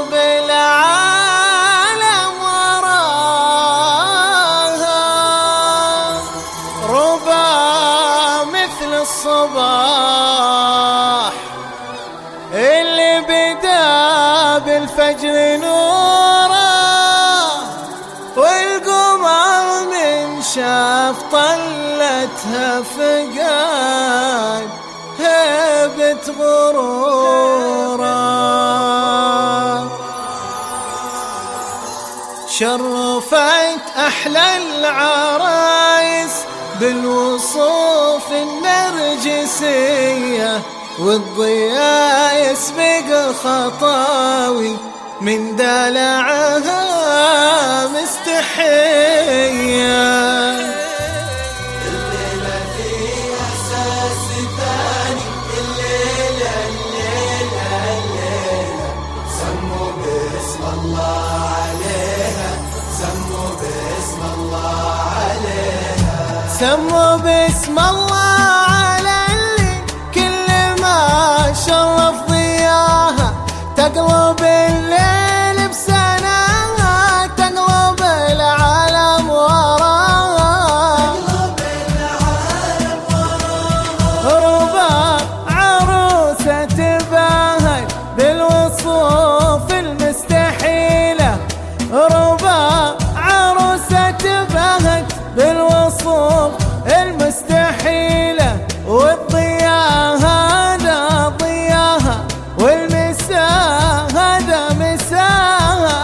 بالعالم وراها، ربا مثل الصباح اللي بدا بالفجر نوره، والقمر من شاف طلتها فقاد هيبة غروره. شرفت أحلى العرايس بالوصوف النرجسية، والضياء يسبق خطاوي من دلعها مستحية. الليلة في إحساس ثاني، الليلة سموا باسم الله عليها، سموا باسم الله عليها، سموا باسم الله على اللي كل ما شرف ضياها، تقلب الليل بسناها، تقلب العالم وراها، تقلب العالم وراها. ربا عروسة تباهت بالوصوف المستحيلة، ربا عروسة تباهت بالوصوف المستحيلة، والضياء هذا ضياها، والمساء هذا مساها،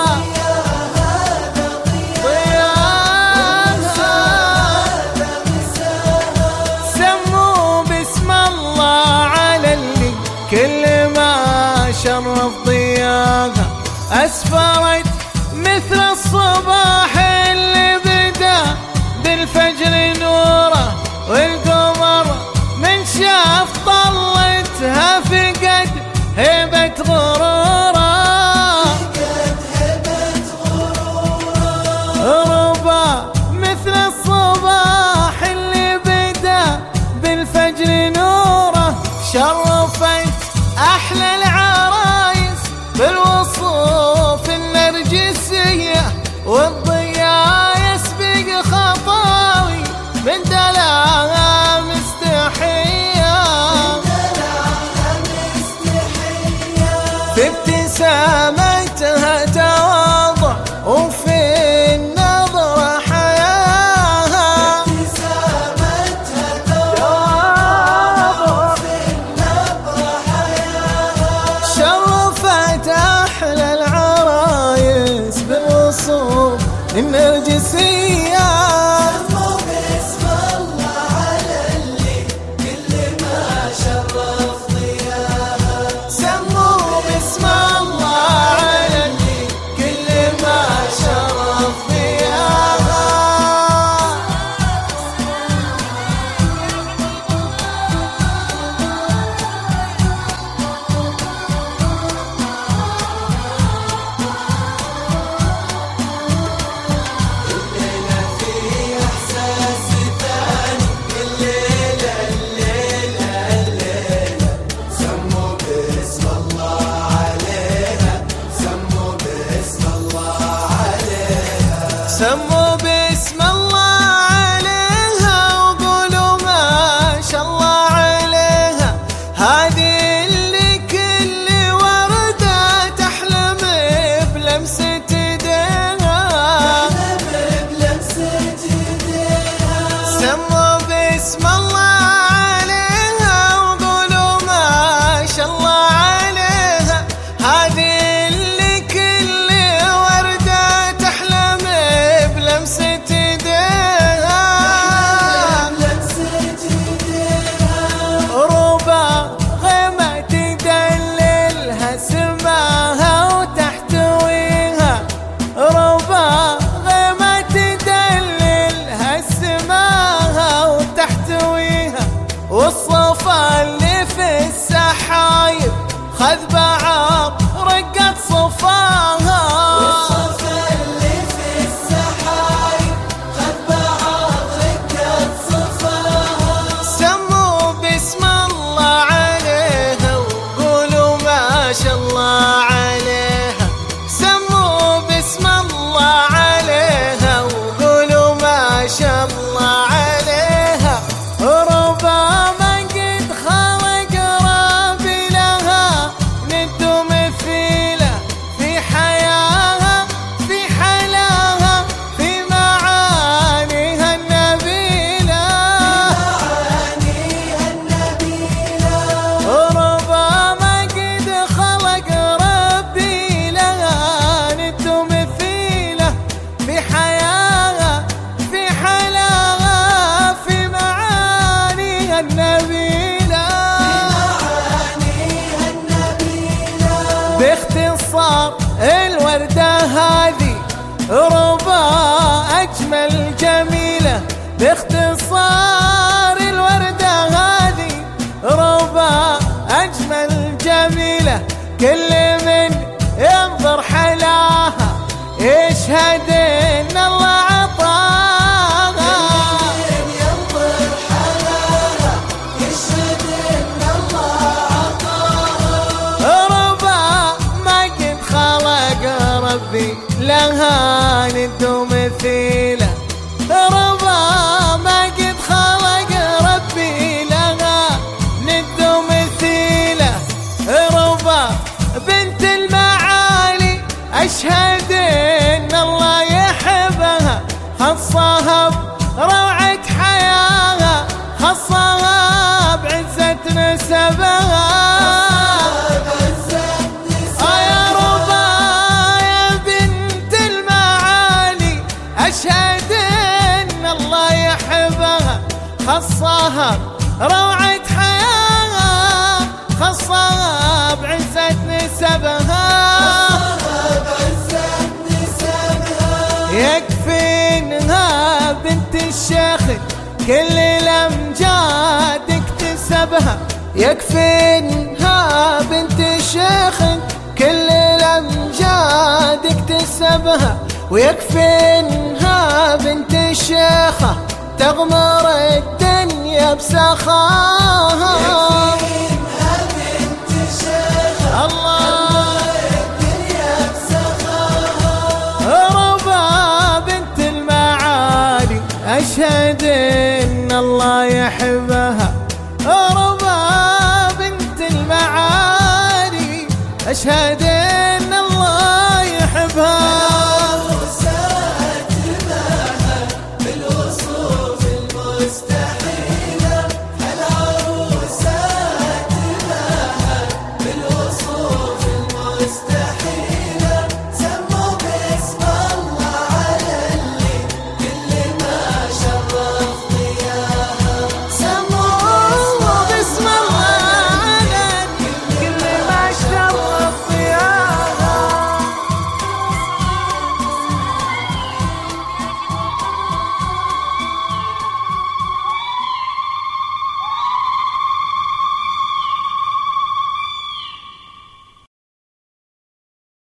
سموا باسم الله على اللي كل ما شرف ضياها، أسفرت مثل الصباح اللي بدا بالفجر نوره، والقمر من شاف طلتها فقد هيبة غروره، ربا مثل الصباح اللي بدا بالفجر نوره، شرفت أحلى العرايس بالوصوف النرجسية، والضياء يسبق خطاوي من دلعها مستحية، في ابتسامتها تواضع، وفي النظرة حياها، ابتسامتها تواضع، وفي النظرة حياها، شرفت أحلى العرايس بالوصوف النرجسية. سموا باسم الله على اللي كل ما شرف ضياها، سموا باسم الله على اللي كل ما شرف ضياها. باختصار الوردة هذه ربا أجمل جميلة، باختصار الوردة هذه ربا أجمل جميلة، كل من ينظر حلاها يشهد إن الله عطاها. ينظر حلاها يشهد إن الله عطاها. ربا ما قد خلق ربي لها ند مثيله، ربا ما قد خلق ربي لها ند مثيله، ربا بنت المعالي أشهد إن الله يحبها، خصها بروعة حياها، خصها بعزة نسبها. يا ربا يا بنت المعالي أشهد إن الله يحبها، خصها بروعة حياها، خصها بعزة نسبها. يكفي إنها بنت الشيخ كل الأمجاد اكتسبها، يكفي إنها بنت الشيخ كل الأمجاد اكتسبها، ويكفي إنها بنت الشيخة تغمر الدنيا بسخاها.